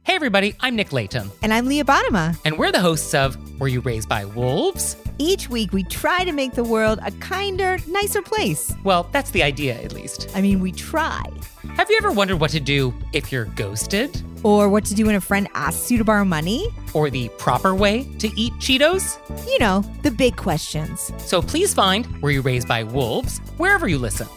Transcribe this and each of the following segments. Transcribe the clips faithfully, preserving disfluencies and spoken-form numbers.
Hey everybody, I'm Nick Layton. And I'm Leah Bottima. And we're the hosts of Were You Raised by Wolves? Each week we try to make the world a kinder, nicer place. Well, that's the idea, at least. I mean, we try. Have you ever wondered what to do if you're ghosted? Or what to do when a friend asks you to borrow money? Or the proper way to eat Cheetos? You know, the big questions. So please find Were You Raised by Wolves wherever you listen.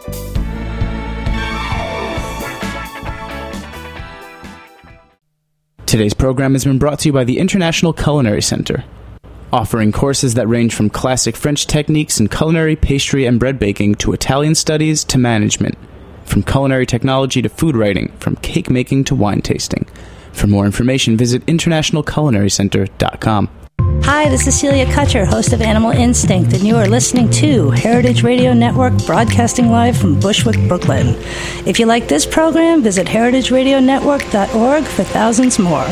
Today's program has been brought to you by the International Culinary Center, offering courses that range from classic French techniques in culinary, pastry, and bread baking to Italian studies to management, from culinary technology to food writing, from cake making to wine tasting. For more information, visit international culinary center dot com. Hi, this is Celia Kutcher, host of Animal Instinct, and you are listening to Heritage Radio Network, broadcasting live from Bushwick, Brooklyn. If you like this program, visit heritage radio network dot org for thousands more.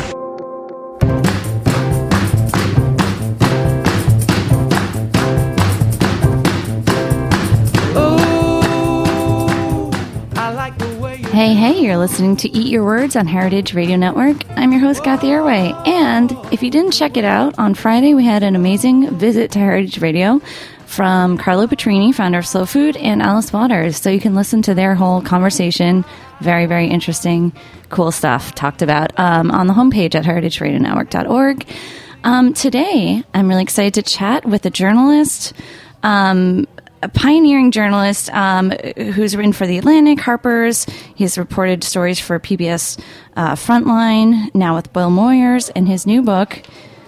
Hey, hey, you're listening to Eat Your Words on Heritage Radio Network. I'm your host, Kathy Airway. And if you didn't check it out, on Friday we had an amazing visit to Heritage Radio from Carlo Petrini, founder of Slow Food, and Alice Waters. So you can listen to their whole conversation. Very, very interesting, cool stuff talked about um, on the homepage at heritage radio network dot org. Um, today, I'm really excited to chat with a journalist, um, a pioneering journalist um, who's written for The Atlantic, Harper's. He's reported stories for P B S uh, Frontline, now with Bill Moyers, and his new book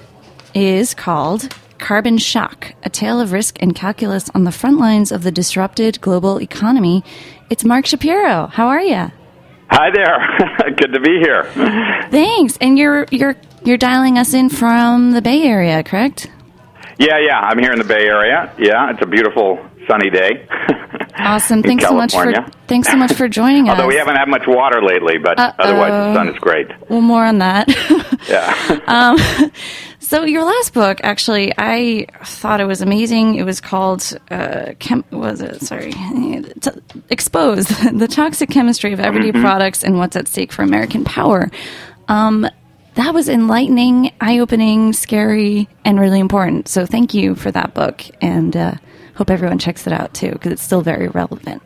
is called Carbon Shock, A Tale of Risk and Calculus on the Front Lines of the Disrupted Global Economy. It's Mark Shapiro. How are you? Hi there. Good to be here. Thanks. And you're you're you're dialing us in from the Bay Area, correct? Yeah, yeah. I'm here in the Bay Area. Yeah, it's a beautiful sunny day. Awesome. Thanks so much for thanks so much for joining us. Although we haven't had much water lately, but Uh-oh. otherwise the sun is great. Well, more on that. Yeah. um, so your last book, actually, I thought it was amazing. It was called uh, Chem- was it? Sorry, T- Exposed: The Toxic Chemistry of Everyday mm-hmm. Products and What's at Stake for American Power. Um, that was enlightening, eye-opening, scary, and really important. So thank you for that book, and uh, hope everyone checks it out too, because it's still very relevant.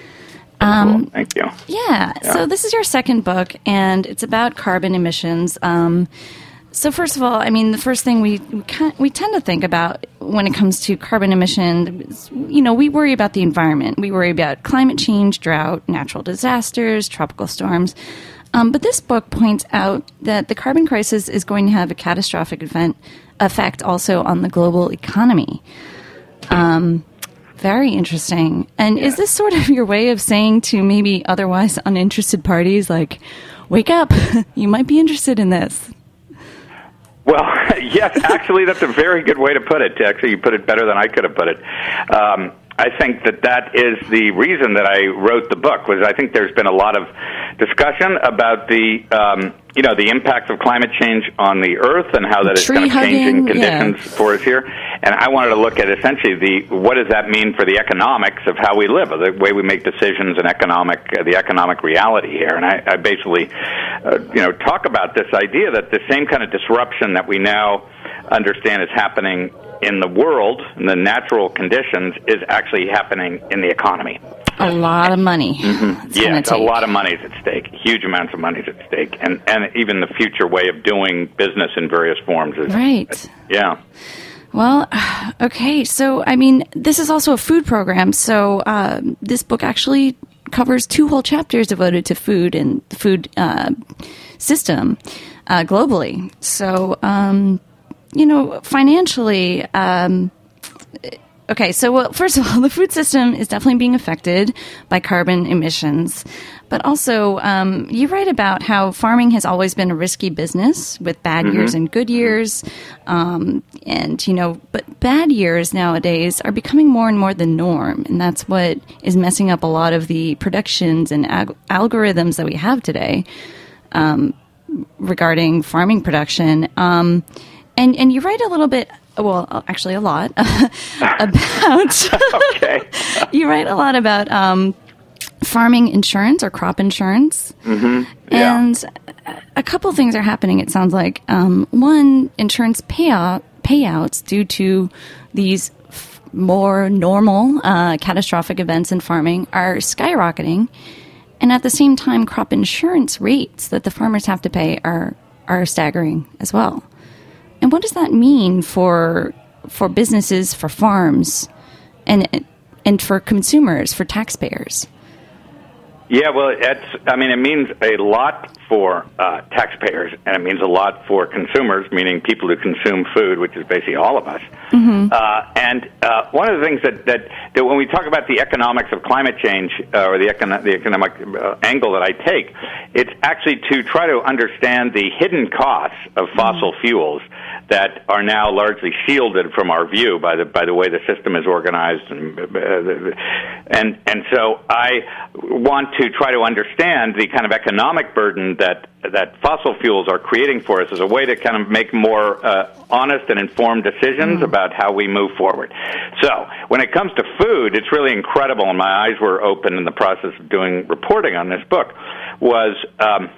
Um, cool. Thank you. Yeah, yeah. So this is your second book, and it's about carbon emissions. Um, so first of all, I mean, the first thing we we, can, we tend to think about when it comes to carbon emissions, you know, we worry about the environment. We worry about climate change, drought, natural disasters, tropical storms. Um, but this book points out that the carbon crisis is going to have a catastrophic event effect also on the global economy. Um, very interesting. And yeah. Is this sort of your way of saying to maybe otherwise uninterested parties, like, wake up, you might be interested in this? Well, yes, actually, that's a very good way to put it. Actually, you put it better than I could have put it. Um, I think that that is the reason that I wrote the book, was I think there's been a lot of discussion about the, um, you know, the impacts of climate change on the Earth and how that is kind of changing conditions yeah. for us here. And I wanted to look at essentially the what does that mean for the economics of how we live, the way we make decisions and economic, uh, the economic reality here. And I, I basically, uh, you know, talk about this idea that the same kind of disruption that we now understand is happening in the world, in the natural conditions, is actually happening in the economy. A lot of money. Mm-hmm. Yes, a lot of money is at stake. Huge amounts of money is at stake. And and even the future way of doing business in various forms is... Right. Yeah. Well, okay. So, I mean, this is also a food program. So uh, this book actually covers two whole chapters devoted to food and the food uh, system uh, globally. So... Um, You know, financially, um, okay, so well, first of all, the food system is definitely being affected by carbon emissions. But also, um, you write about how farming has always been a risky business with bad mm-hmm. years and good years. Um, and, you know, but bad years nowadays are becoming more and more the norm. And that's what is messing up a lot of the predictions and ag- algorithms that we have today um, regarding farming production. Um And and you write a little bit, well, actually a lot, about, okay. you write a lot about um, farming insurance or crop insurance. Mm-hmm. Yeah. And a couple things are happening, it sounds like. Um, one, insurance payout, payouts due to these f- more normal uh, catastrophic events in farming are skyrocketing. And at the same time, crop insurance rates that the farmers have to pay are, are staggering as well. And what does that mean for for businesses, for farms, and and for consumers, for taxpayers? Yeah, well, it's, I mean, it means a lot for uh, taxpayers, and it means a lot for consumers, meaning people who consume food, which is basically all of us. Mm-hmm. Uh, and uh, one of the things that, that, that when we talk about the economics of climate change, uh, or the, econo- the economic uh, angle that I take, it's actually to try to understand the hidden costs of fossil mm-hmm. fuels that are now largely shielded from our view by the by the way the system is organized, and uh, and and so I want to try to understand the kind of economic burden that that fossil fuels are creating for us as a way to kind of make more uh, honest and informed decisions mm-hmm. about how we move forward. So when it comes to food, it's really incredible, and my eyes were open in the process of doing reporting on this book, was Um,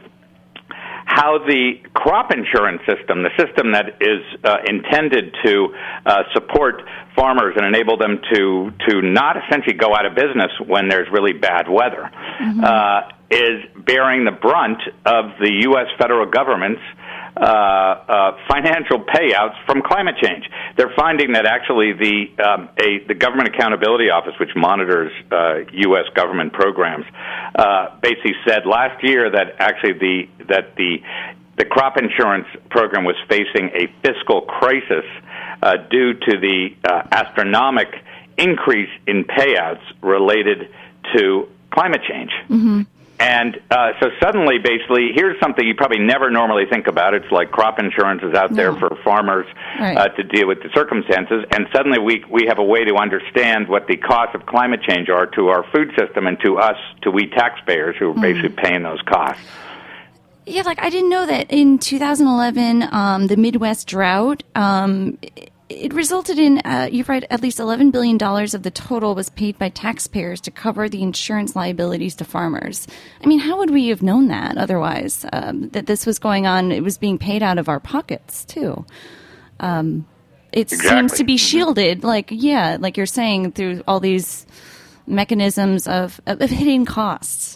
how the crop insurance system, the system that is uh, intended to uh, support farmers and enable them to to not essentially go out of business when there's really bad weather, mm-hmm. uh, is bearing the brunt of the U S federal government's uh, uh, financial payouts from climate change. They're finding that actually the um, a, the Government Accountability Office, which monitors uh, U S government programs, uh, basically said last year that actually the that the the crop insurance program was facing a fiscal crisis uh, due to the uh, astronomical increase in payouts related to climate change. Mm-hmm. And uh, so suddenly, basically, here's something you probably never normally think about. It's like crop insurance is out there no. for farmers right. uh, to deal with the circumstances. And suddenly we we have a way to understand what the costs of climate change are to our food system and to us, to we taxpayers who are mm. basically paying those costs. Yeah, like I didn't know that in two thousand eleven, um, the Midwest drought, um, it, it resulted in, uh, you're right, at least eleven billion dollars of the total was paid by taxpayers to cover the insurance liabilities to farmers. I mean, how would we have known that otherwise, um, that this was going on? It was being paid out of our pockets, too. Um, it exactly. seems to be shielded, like, yeah, like you're saying, through all these mechanisms of, of, of hidden costs.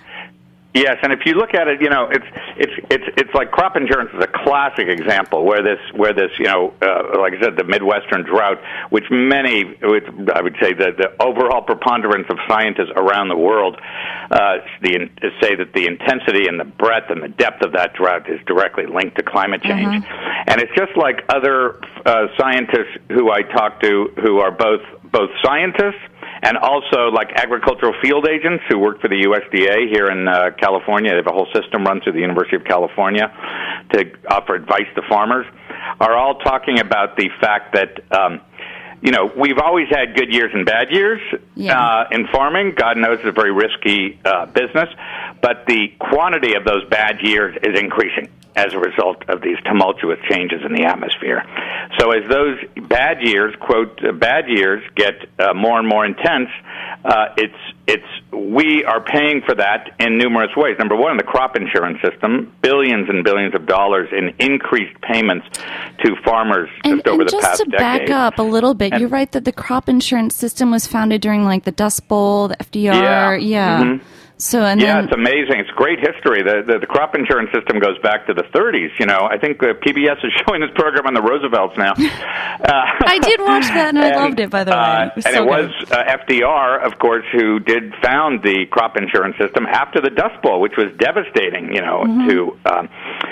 Yes, and if you look at it, you know, it's it's it's it's like crop insurance is a classic example where this where this you know, uh, like I said, the Midwestern drought, which many, which I would say, the the overall preponderance of scientists around the world, uh, the say that the intensity and the breadth and the depth of that drought is directly linked to climate change, mm-hmm. and it's just like other uh, scientists who I talk to who are both both scientists and also like agricultural field agents who work for the U S D A here in uh, California. They have a whole system run through the University of California to offer advice to farmers, are all talking about the fact that, um, you know, we've always had good years and bad years yeah. uh, in farming. God knows it's a very risky uh, business, but the quantity of those bad years is increasing as a result of these tumultuous changes in the atmosphere. So as those bad years, quote, uh, bad years get uh, more and more intense, uh, it's it's we are paying for that in numerous ways. Number one, the crop insurance system, billions and billions of dollars in increased payments to farmers and, just over and the just past to decade. Back up a little bit, and, you're right that the crop insurance system was founded during like the Dust Bowl, the F D R, yeah. yeah. Mm-hmm. So, and yeah, then, it's amazing. It's great history. The, the the crop insurance system goes back to the thirties. You know, I think uh, P B S is showing this program on the Roosevelts now. Uh, I did watch that, and, and I loved it, by the way. Uh, it was and so it good. was uh, F D R, of course, who did found the crop insurance system after the Dust Bowl, which was devastating, you know, mm-hmm. to um,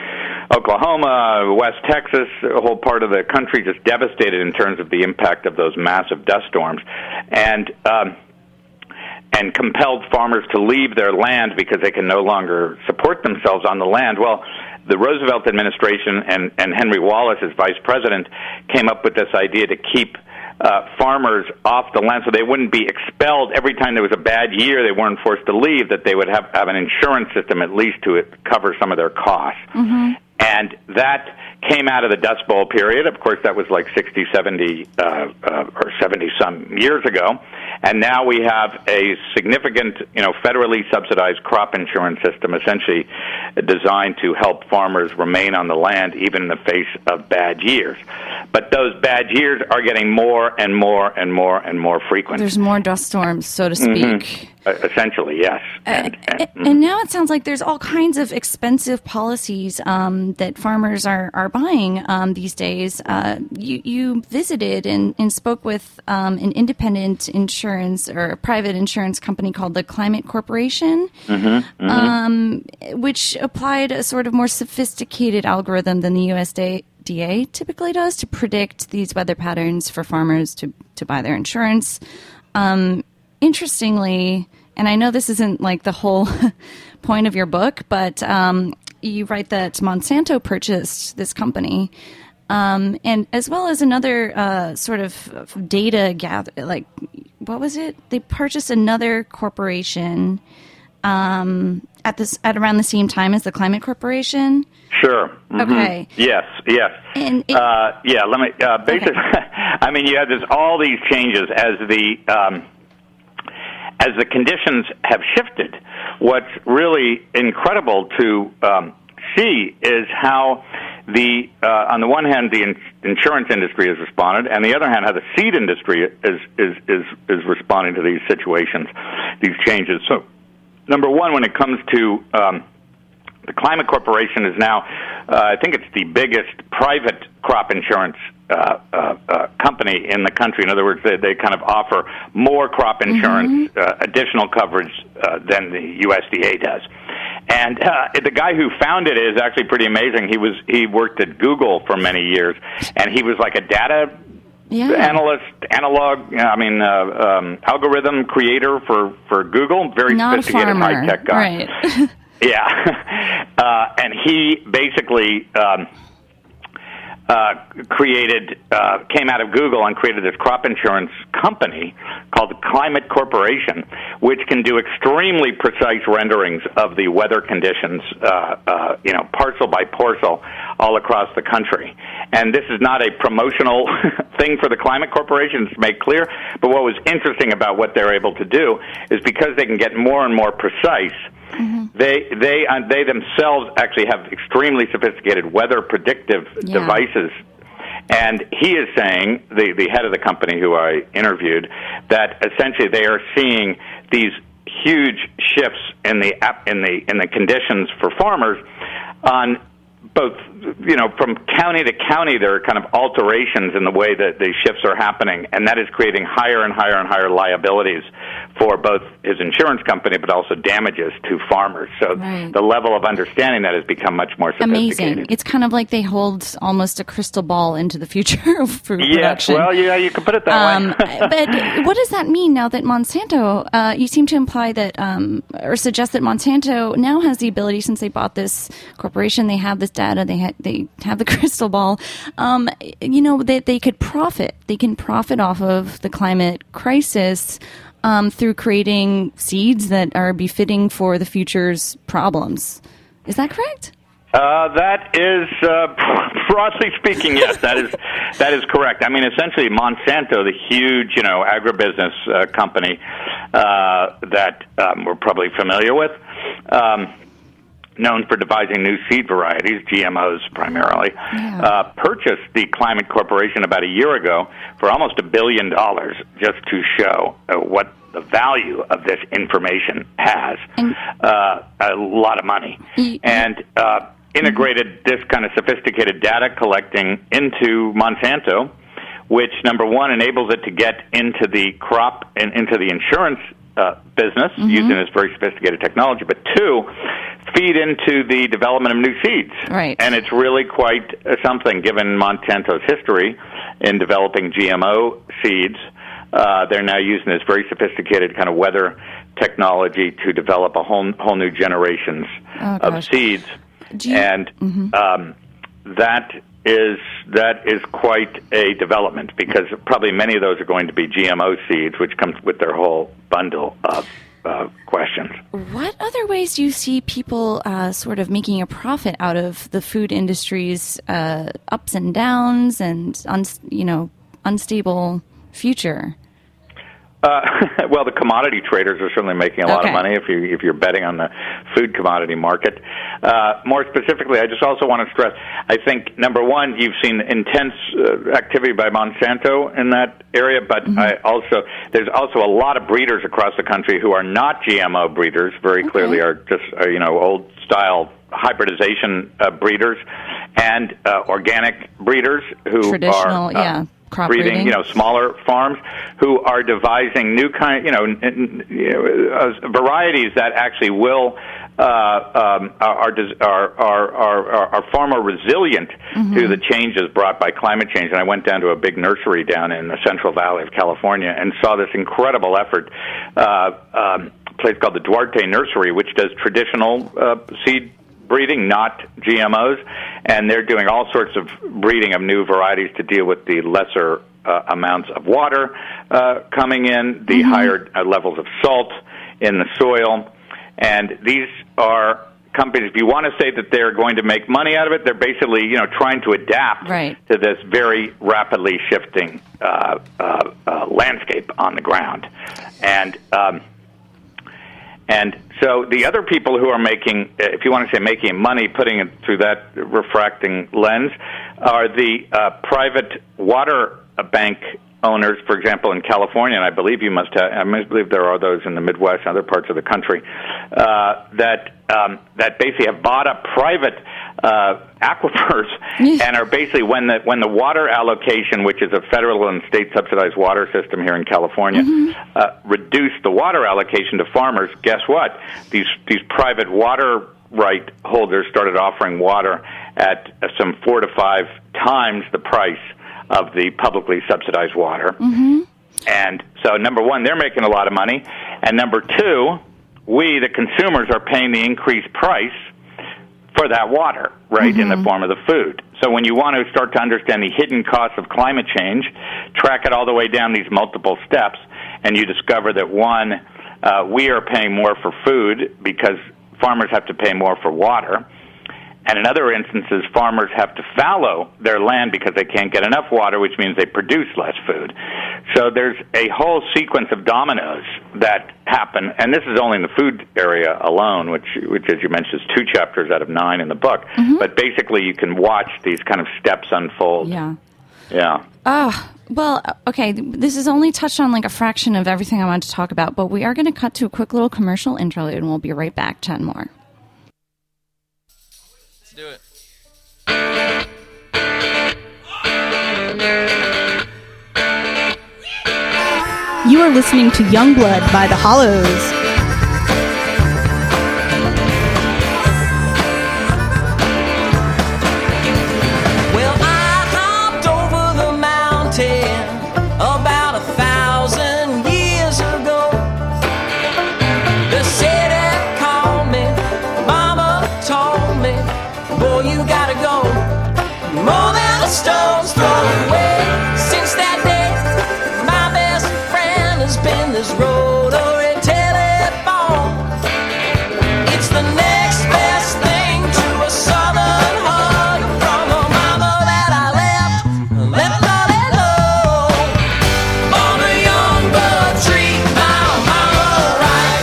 Oklahoma, West Texas, a whole part of the country just devastated in terms of the impact of those massive dust storms. And... Um, and compelled farmers to leave their land because they can no longer support themselves on the land. Well, the Roosevelt administration and, and Henry Wallace, as vice president, came up with this idea to keep uh, farmers off the land so they wouldn't be expelled every time there was a bad year, they weren't forced to leave, that they would have, have an insurance system at least to cover some of their costs. Mm-hmm. And that came out of the Dust Bowl period. Of course, that was like sixty, seventy, uh, uh, or seventy-some years ago. And now we have a significant, you know, federally subsidized crop insurance system, essentially designed to help farmers remain on the land even in the face of bad years. But those bad years are getting more and more and more and more frequent. There's more dust storms, so to speak. Mm-hmm. Uh, essentially, yes. And, and, and, and now it sounds like there's all kinds of expensive policies um, that farmers are, are buying um, these days. Uh, you, you visited and, and spoke with um, an independent insurance or a private insurance company called the Climate Corporation, mm-hmm, mm-hmm. Um, which applied a sort of more sophisticated algorithm than the U S D A typically does to predict these weather patterns for farmers to, to buy their insurance. Um, interestingly, and I know this isn't like the whole point of your book, but um, you write that Monsanto purchased this company, um, and as well as another uh, sort of data gather. Like, what was it? They purchased another corporation um, at this at around the same time as the Climate Corporation. Sure. Mm-hmm. Okay. Yes. Yes. And it, uh, yeah. Let me. Uh, basically, okay. I mean, you have this all these changes as the um, as the conditions have shifted. What's really incredible to um, see is how the uh, on the one hand the in- insurance industry has responded, and the other hand how the seed industry is is is is responding to these situations, these changes. So, number one, when it comes to um, the Climate Corporation is now, uh, I think it's the biggest private crop insurance uh, uh, uh, company in the country. In other words, they, they kind of offer more crop insurance, mm-hmm. uh, additional coverage uh, than the U S D A does. And uh, the guy who founded it is actually pretty amazing. He was he worked at Google for many years, and he was like a data yeah. analyst, analog, I mean, uh, um, algorithm creator for, for Google. Very Not sophisticated, high tech guy. Right. Yeah, uh, and he basically um, uh, created, uh, came out of Google and created this crop insurance company called the Climate Corporation, which can do extremely precise renderings of the weather conditions, uh, uh, you know, parcel by parcel, all across the country. And this is not a promotional thing for the Climate Corporation, to make clear, but what was interesting about what they're able to do is because they can get more and more precise, mm-hmm. they they uh, they themselves actually have extremely sophisticated weather predictive yeah. devices. And he is saying, the, the head of the company who I interviewed, that essentially they are seeing these huge shifts in the in the in the conditions for farmers on both, you know, from county to county. There are kind of alterations in the way that the shifts are happening, and that is creating higher and higher and higher liabilities for both his insurance company, but also damages to farmers. So right. the level of understanding that has become much more sophisticated. Amazing. It's kind of like they hold almost a crystal ball into the future of food yes, production. Well, yeah, you can put it that um, way. But what does that mean now that Monsanto, uh, you seem to imply that, um, or suggest that Monsanto now has the ability, since they bought this corporation, they have this data, they, ha- they have the crystal ball, um, you know, that they, they could profit. They can profit off of the climate crisis Um, through creating seeds that are befitting for the future's problems. Is that correct? Uh, that is, uh, broadly speaking, yes, that is that is correct. I mean, essentially, Monsanto, the huge, you know, agribusiness uh, company uh, that um, we're probably familiar with, um, known for devising new seed varieties, G M Os primarily, yeah. uh, purchased the Climate Corporation about a year ago for almost a billion dollars just to show uh, what the value of this information has. And, uh, a lot of money. Y- and uh, integrated mm-hmm. this kind of sophisticated data collecting into Monsanto, which, number one, enables it to get into the crop and into the insurance uh, business mm-hmm. using this very sophisticated technology, but two, feed into the development of new seeds. Right. And it's really quite uh, something, given Monsanto's history in developing G M O seeds. Uh, they're now using this very sophisticated kind of weather technology to develop a whole, whole new generations oh, of seeds. You, and mm-hmm. um, that is that is quite a development, because probably many of those are going to be G M O seeds, which comes with their whole bundle of uh, questions. What other ways do you see people uh, sort of making a profit out of the food industry's uh, ups and downs and un- you know unstable future? Uh, well, the commodity traders are certainly making a lot Okay. of money if you if you're betting on the food commodity market. Uh, more specifically, I just also want to stress: I think number one, you've seen intense uh, activity by Monsanto in that area, but mm-hmm. I also there's also a lot of breeders across the country who are not G M O breeders. Very okay. clearly, are just uh, you know old style hybridization uh, breeders and uh, organic breeders who traditional, are uh, yeah. Crop breeding, breeding, you know, smaller farms who are devising new kind, you know, n- n- you know uh, varieties that actually will uh, um, are, are are are are far more resilient mm-hmm. to the changes brought by climate change. And I went down to a big nursery down in the Central Valley of California and saw this incredible effort. Uh, um, a place called the Duarte Nursery, which does traditional uh, seed breeding, not G M Os, and they're doing all sorts of breeding of new varieties to deal with the lesser uh, amounts of water uh, coming in, the mm-hmm. higher uh, levels of salt in the soil. And these are companies, if you want to say that they're going to make money out of it, they're basically, you know, trying to adapt right. to this very rapidly shifting uh, uh, uh, landscape on the ground. And um, And so the other people who are making, if you want to say making money, putting it through that refracting lens, are the uh, private water bank owners, for example, in California, and I believe you must have, I must believe there are those in the Midwest and other parts of the country, uh, that um, that basically have bought up private uh, aquifers and are basically, when the when the water allocation, which is a federal and state subsidized water system here in California, mm-hmm. uh, reduced the water allocation to farmers, guess what? These these private water right holders started offering water at uh, some four to five times the price of the publicly subsidized water. Mm-hmm. And so, number one, they're making a lot of money. And number two, we, the consumers, are paying the increased price for that water, right, mm-hmm. in the form of the food. So when you want to start to understand the hidden costs of climate change, track it all the way down these multiple steps, and you discover that, one, uh, we are paying more for food because farmers have to pay more for water. And in other instances, farmers have to fallow their land because they can't get enough water, which means they produce less food. So there's a whole sequence of dominoes that happen, and this is only in the food area alone, which, which as you mentioned, is two chapters out of nine in the book. Mm-hmm. But basically, you can watch these kind of steps unfold. Yeah. Yeah. Oh, well, okay, this is only touched on like a fraction of everything I wanted to talk about, but we are going to cut to a quick little commercial interlude, and we'll be right back, chatting more. Do it. You are listening to Youngblood by The Hollows. Well, I hopped over the mountain about a thousand years ago. The city called me, Mama told me, boy, you gotta go. More than a stone's throw away. Since that day, my best friend has been this rotary telephone. It's the next best thing to a southern hug from a mama that I left, left all alone. On a young blood treat my mama right.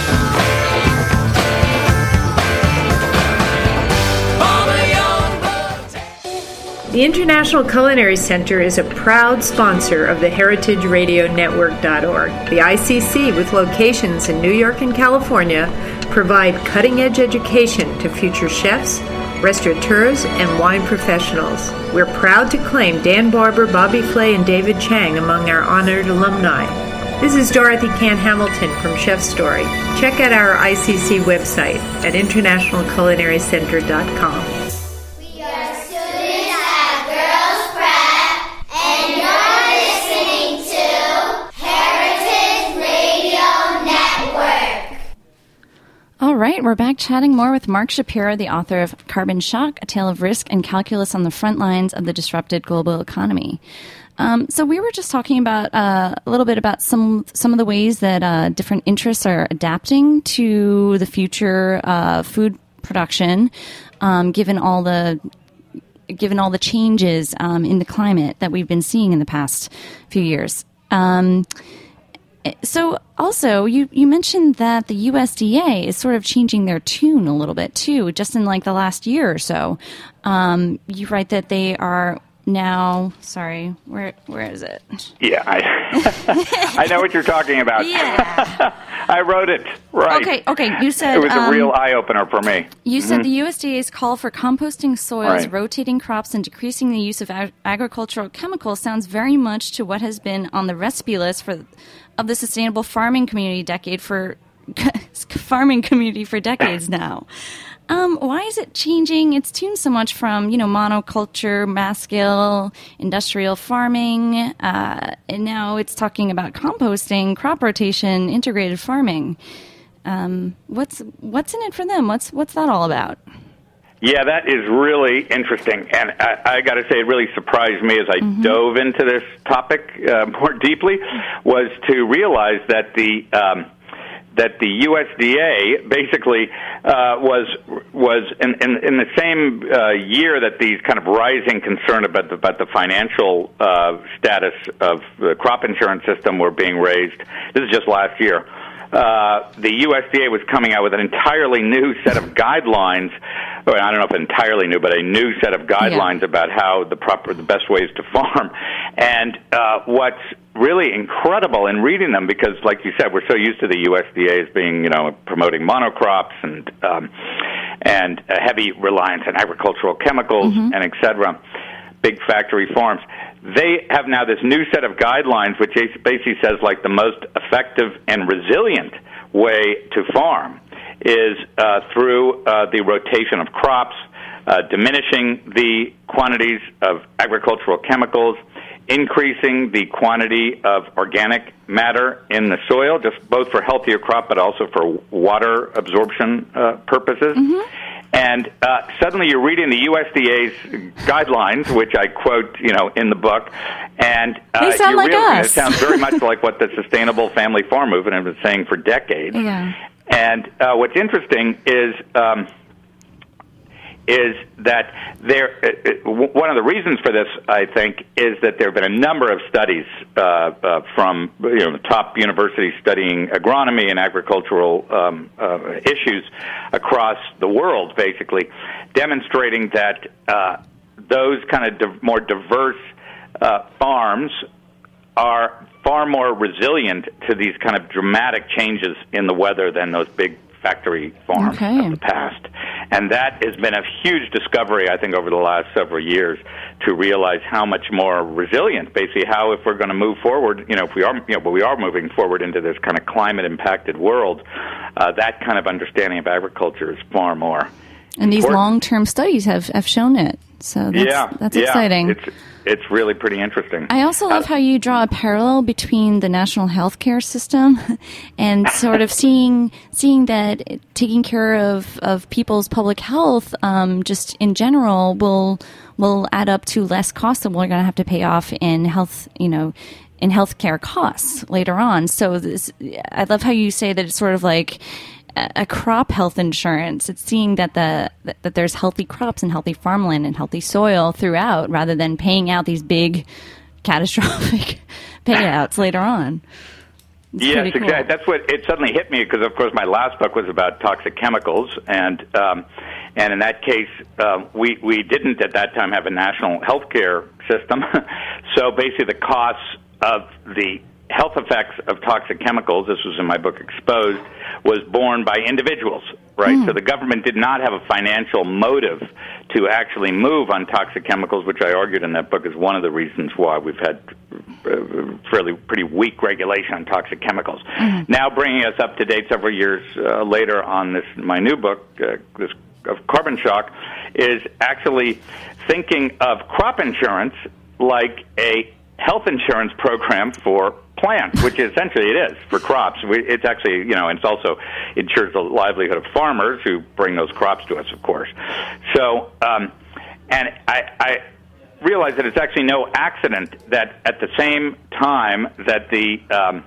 On a young blood. The International Culinary Center is a proud sponsor of the heritage radio network dot org. The I C C, with locations in New York and California, provide cutting-edge education to future chefs, restaurateurs, and wine professionals. We're proud to claim Dan Barber, Bobby Flay, and David Chang among our honored alumni. This is Dorothy Cann Hamilton from Chef Story. Check out our I C C website at international culinary center dot com. We are students at Girls Prep, and you're listening to Heritage Radio Network. All right, we're back chatting more with Mark Shapiro, the author of Carbon Shock, A Tale of Risk and Calculus on the Front Lines of the Disrupted Global Economy. Um, so we were just talking about uh, a little bit about some some of the ways that uh, different interests are adapting to the future uh, food production, um, given all the given all the changes um, in the climate that we've been seeing in the past few years. Um, So also, you, you mentioned that the U S D A is sort of changing their tune a little bit too, just in like the last year or so. Um, you write that they are now, sorry, where where is it? Yeah, I, I know what you're talking about. Yeah. I wrote it, right. Okay, okay, you said... It was a um, real eye-opener for me. You mm-hmm. said the U S D A's call for composting soils, right. rotating crops, and decreasing the use of ag- agricultural chemicals sounds very much to what has been on the recipe list for of the sustainable farming community decade for farming community for decades now. Um, why is it changing its tune so much from, you know, monoculture, mass scale, industrial farming, uh, and now it's talking about composting, crop rotation, integrated farming. Um, what's what's in it for them? What's what's that all about? Yeah, that is really interesting, and I, I got to say, it really surprised me as I mm-hmm. dove into this topic uh, more deeply, was to realize that the um, that the U S D A basically uh, was was in, in, in the same uh, year that these kind of rising concern about the, about the financial uh, status of the crop insurance system were being raised. This is just last year. Uh, the U S D A was coming out with an entirely new set of guidelines. Well, I don't know if entirely new, but a new set of guidelines yeah. about how the proper, the best ways to farm. And uh, what's really incredible in reading them, because, like you said, we're so used to the U S D A as being, you know, promoting monocrops and um, and a heavy reliance on agricultural chemicals mm-hmm. and et cetera, big factory farms. They have now this new set of guidelines, which basically says, like, the most effective and resilient way to farm is uh, through uh, the rotation of crops, uh, diminishing the quantities of agricultural chemicals, increasing the quantity of organic matter in the soil, just both for healthier crop but also for water absorption uh, purposes. Mm-hmm. And uh, suddenly you're reading the U S D A's guidelines, which I quote, you know, in the book, and uh, they sound you like realize us. It sounds very much like what the Sustainable Family Farm Movement has been saying for decades. Yeah. And uh, what's interesting is um, is that there. Uh, one of the reasons for this, I think, is that there have been a number of studies uh, uh, from you know top universities studying agronomy and agricultural um, uh, issues across the world, basically demonstrating that uh, those kind of div- more diverse uh, farms are far more resilient to these kind of dramatic changes in the weather than those big factory farms okay. of the past. And that has been a huge discovery, I think, over the last several years, to realize how much more resilient, basically, how if we're going to move forward, you know, if we are, you know, but we are moving forward into this kind of climate-impacted world, uh, that kind of understanding of agriculture is far more And these important. long-term studies have, have shown it. So that's, yeah, that's yeah. exciting. It's, it's really pretty interesting. I also love uh, how you draw a parallel between the national healthcare system and sort of seeing seeing that taking care of, of people's public health, um, just in general, will will add up to less costs that we're going to have to pay off in health, you know, in healthcare costs later on. So this, I love how you say that it's sort of like a crop health insurance. It's seeing that the that there's healthy crops and healthy farmland and healthy soil throughout, rather than paying out these big catastrophic payouts later on. It's yes, cool. exactly. That's what it suddenly hit me, because, of course, my last book was about toxic chemicals, and um, and in that case, uh, we we didn't at that time have a national health care system. So basically, the costs of the health effects of toxic chemicals, this was in my book Exposed, was borne by individuals, right? Mm. So the government did not have a financial motive to actually move on toxic chemicals, which I argued in that book is one of the reasons why we've had uh, fairly pretty weak regulation on toxic chemicals. Mm. Now bringing us up to date several years uh, later on this, my new book, uh, this of Carbon Shock, is actually thinking of crop insurance like a health insurance program for plants, which essentially it is for crops. It's actually, you know, it's also ensures the livelihood of farmers who bring those crops to us, of course. So, um, and I, I realize that it's actually no accident that at the same time that the um,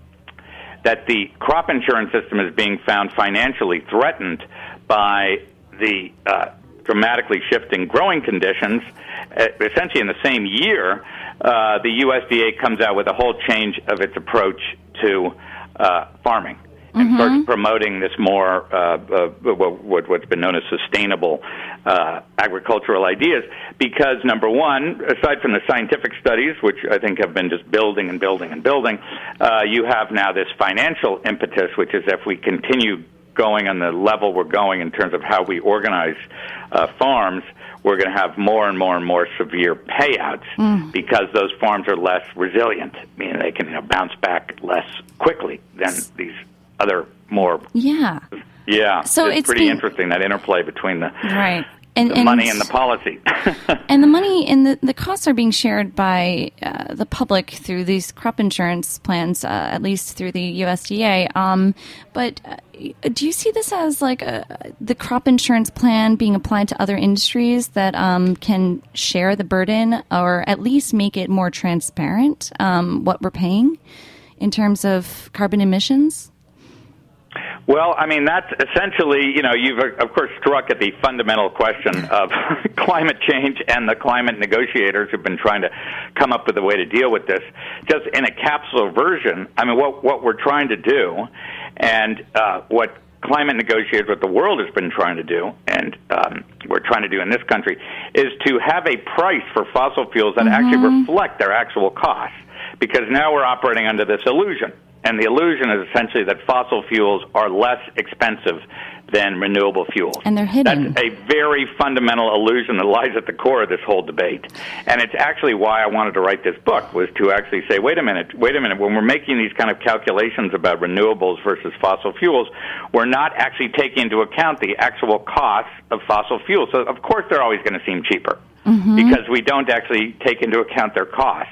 that the crop insurance system is being found financially threatened by the uh, dramatically shifting growing conditions, essentially in the same year, Uh, the U S D A comes out with a whole change of its approach to uh, farming and Mm-hmm. starts promoting this more, uh, uh, what, what's been known as sustainable uh, agricultural ideas. Because, number one, aside from the scientific studies, which I think have been just building and building and building, uh, you have now this financial impetus, which is if we continue going on the level we're going in terms of how we organize uh, farms, we're going to have more and more and more severe payouts mm. because those farms are less resilient, meaning they can you know, bounce back less quickly than these other more... Yeah. Yeah, so it's, it's pretty been, interesting, that interplay between the, right. and, the and, money and the policy. And the money and the, the costs are being shared by uh, the public through these crop insurance plans, uh, at least through the U S D A. Um, but uh, do you see this as like a, the crop insurance plan being applied to other industries that um, can share the burden or at least make it more transparent um, what we're paying in terms of carbon emissions? Well, I mean, that's essentially, you know, you've, of course, struck at the fundamental question of climate change and the climate negotiators who've been trying to come up with a way to deal with this. Just in a capsule version, I mean, what, what we're trying to do and uh, what climate negotiators, what the world has been trying to do, and um, we're trying to do in this country, is to have a price for fossil fuels that mm-hmm. actually reflect their actual costs. Because now we're operating under this illusion. And the illusion is essentially that fossil fuels are less expensive than renewable fuels. And they're hidden. That's a very fundamental illusion that lies at the core of this whole debate. And it's actually why I wanted to write this book, was to actually say, wait a minute, wait a minute, when we're making these kind of calculations about renewables versus fossil fuels, we're not actually taking into account the actual costs of fossil fuels. So, of course, they're always going to seem cheaper mm-hmm. because we don't actually take into account their costs.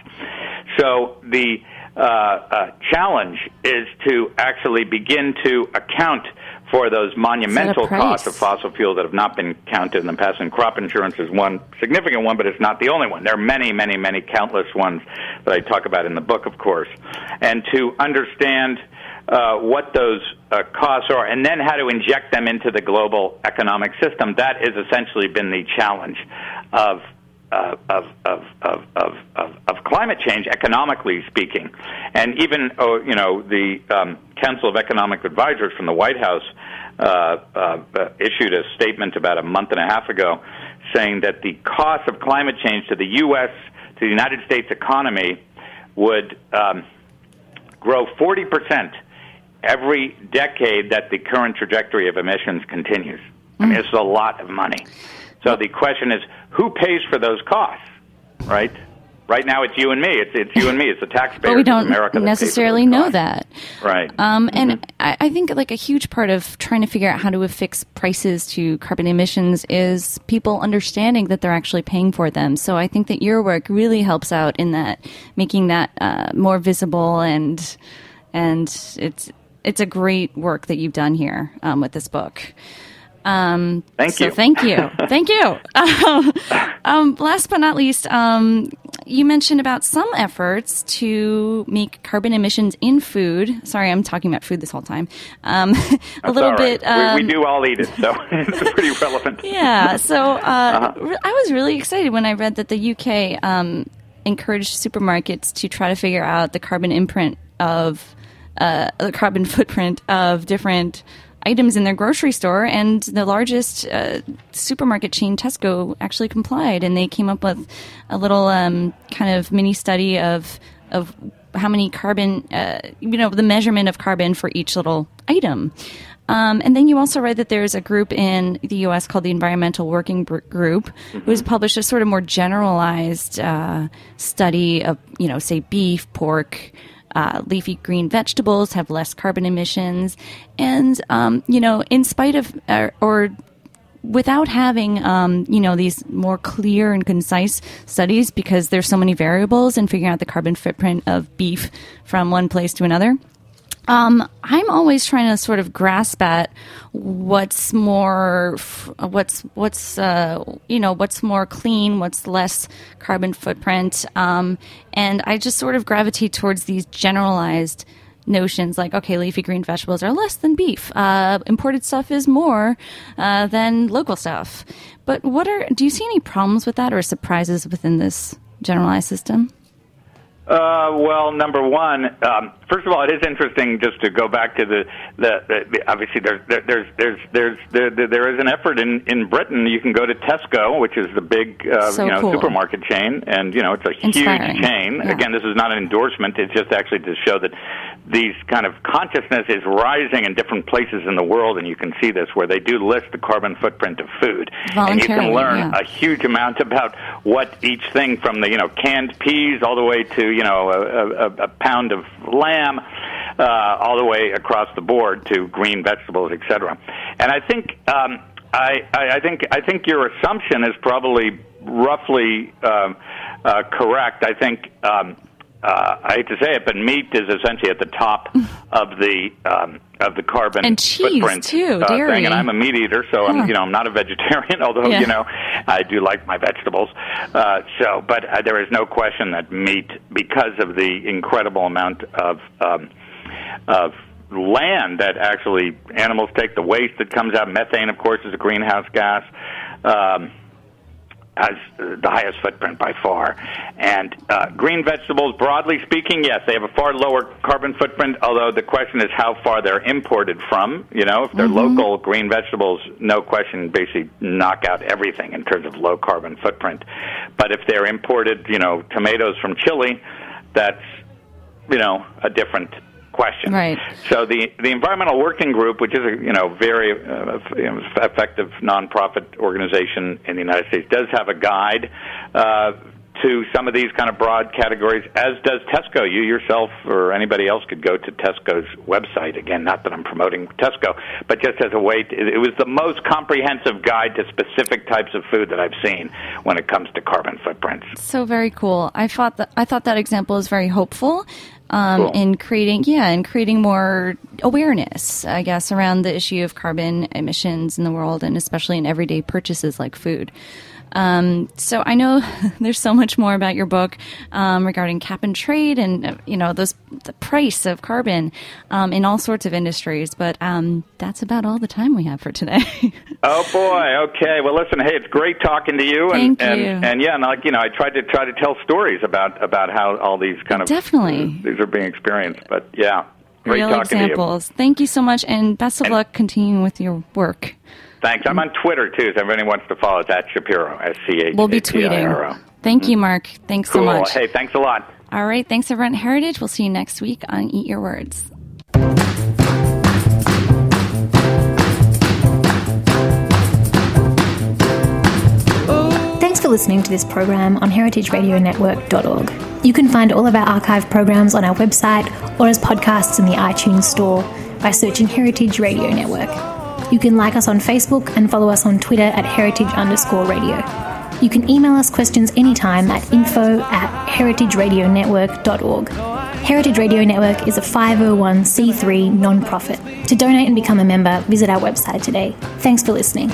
So the uh, uh, challenge is to actually begin to account for those monumental costs of fossil fuels that have not been counted in the past. And crop insurance is one significant one, but it's not the only one. There are many, many, many countless ones that I talk about in the book, of course. And to understand uh, what those uh, costs are and then how to inject them into the global economic system, that has essentially been the challenge of Uh, of, of, of, of, of, of climate change, economically speaking. And even, oh, you know, the um, Council of Economic Advisors from the White House uh, uh, uh, issued a statement about a month and a half ago saying that the cost of climate change to the U S, to the United States economy, would um, grow forty percent every decade that the current trajectory of emissions continues. I mean, it's a lot of money. So the question is, who pays for those costs, right? Right now, it's you and me. It's it's you and me. It's the taxpayers but we don't of America that necessarily pay for those know costs. that. Right. Um, mm-hmm. and I, I think like a huge part of trying to figure out how to affix prices to carbon emissions is people understanding that they're actually paying for them. So I think that your work really helps out in that, making that uh, more visible, and and it's it's a great work that you've done here um, with this book. Um, thank so you. Thank you. Thank you. Um, um, last but not least, um, you mentioned about some efforts to make carbon emissions in food. Sorry, I'm talking about food this whole time. Um, a That's little all right. bit. Um, we, we do all eat it, so it's pretty relevant. Yeah. So uh, uh-huh. I was really excited when I read that the U K um, encouraged supermarkets to try to figure out the carbon imprint of uh, the carbon footprint of different items in their grocery store, and the largest uh, supermarket chain, Tesco, actually complied, and they came up with a little um, kind of mini study of of how many carbon, uh, you know, the measurement of carbon for each little item. Um, and then you also read that there's a group in the U S called the Environmental Working Group, mm-hmm. who's published a sort of more generalized uh, study of, you know, say beef, pork, Uh, leafy green vegetables have less carbon emissions. And, um, you know, in spite of, uh, or without having, um, you know, these more clear and concise studies, because there's so many variables in figuring out the carbon footprint of beef from one place to another, Um, I'm always trying to sort of grasp at what's more, what's what's uh, you know what's more clean, what's less carbon footprint, um, and I just sort of gravitate towards these generalized notions like, okay, leafy green vegetables are less than beef. Uh, imported stuff is more uh, than local stuff. But what are? Do you see any problems with that or surprises within this generalized system? Uh, well, number one, um, first of all, it is interesting just to go back to the, the, the obviously there's there, there's there's there's there, there is an effort in, in Britain. You can go to Tesco, which is the big uh, So you know cool. supermarket chain, and you know it's a Inspiring. huge chain. Yeah. Again, this is not an endorsement. It's just actually to show that these kind of consciousness is rising in different places in the world, and you can see this where they do list the carbon footprint of food, and you can Voluntarily, learn yeah. a huge amount about what each thing, from the you know canned peas all the way to you know a, a, a pound of lamb, uh, all the way across the board to green vegetables, et cetera. And I think um, I, I, I think I think your assumption is probably roughly um, uh, correct. I think. Um, Uh, I hate to say it, but meat is essentially at the top of the um, of the carbon And cheese, footprint too, uh, dairy. thing. And I'm a meat eater, so Huh. I'm you know I'm not a vegetarian, although Yeah. you know I do like my vegetables. Uh, so, but uh, there is no question that meat, because of the incredible amount of um, of land that actually animals take, the waste that comes out, methane, of course, is a greenhouse gas. Um, has the highest footprint by far. And uh, green vegetables, broadly speaking, yes, they have a far lower carbon footprint, although the question is how far they're imported from. You know, if they're Mm-hmm. local green vegetables, no question, basically knock out everything in terms of low carbon footprint. But if they're imported, you know, tomatoes from Chile, that's, you know, a different question. Right. So the the Environmental Working Group, which is a you know very uh, you know, effective nonprofit organization in the United States, does have a guide uh, to some of these kind of broad categories, as does Tesco. You yourself or anybody else could go to Tesco's website. Again, not that I'm promoting Tesco, but just as a way to, it was the most comprehensive guide to specific types of food that I've seen when it comes to carbon footprints. So very cool. I thought that I thought that example is very hopeful um, Cool. in creating, yeah, in creating more awareness, I guess, around the issue of carbon emissions in the world, and especially in everyday purchases like food. Um, so I know there's so much more about your book um, regarding cap and trade, and uh, you know those the price of carbon um, in all sorts of industries. But um, that's about all the time we have for today. Oh boy. Okay. Well, listen. Hey, it's great talking to you. And, Thank you. And, and yeah, and like you know, I tried to try to tell stories about about how all these kind of Definitely. uh, these are being experienced. But yeah, great Real talking examples. Thank you so much, and best of And- luck continuing with your work. to you. Thanks. I'm on Twitter too. So if anyone wants to follow, it's at Shapiro. S C H A P I R O. We'll be tweeting. Thank you, Mark. Thanks Cool. so much. Hey, thanks a lot. All right. Thanks, everyone at Heritage. We'll see you next week on Eat Your Words. Thanks for listening to this program on heritage radio network dot org. You can find all of our archive programs on our website or as podcasts in the iTunes Store by searching Heritage Radio Network. You can like us on Facebook and follow us on Twitter at heritage underscore radio. You can email us questions anytime at info at heritage radio network dot org. Heritage Radio Network is a five oh one c three non-profit. To donate and become a member, visit our website today. Thanks for listening.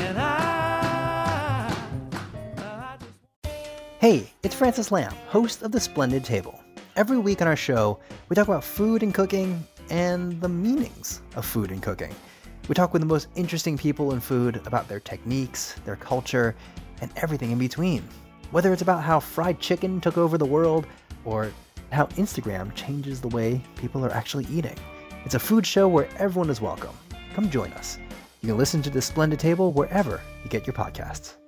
Hey, it's Francis Lamb, host of The Splendid Table. Every week on our show, we talk about food and cooking and the meanings of food and cooking. We talk with the most interesting people in food about their techniques, their culture, and everything in between. Whether it's about how fried chicken took over the world or how Instagram changes the way people are actually eating. It's a food show where everyone is welcome. Come join us. You can listen to The Splendid Table wherever you get your podcasts.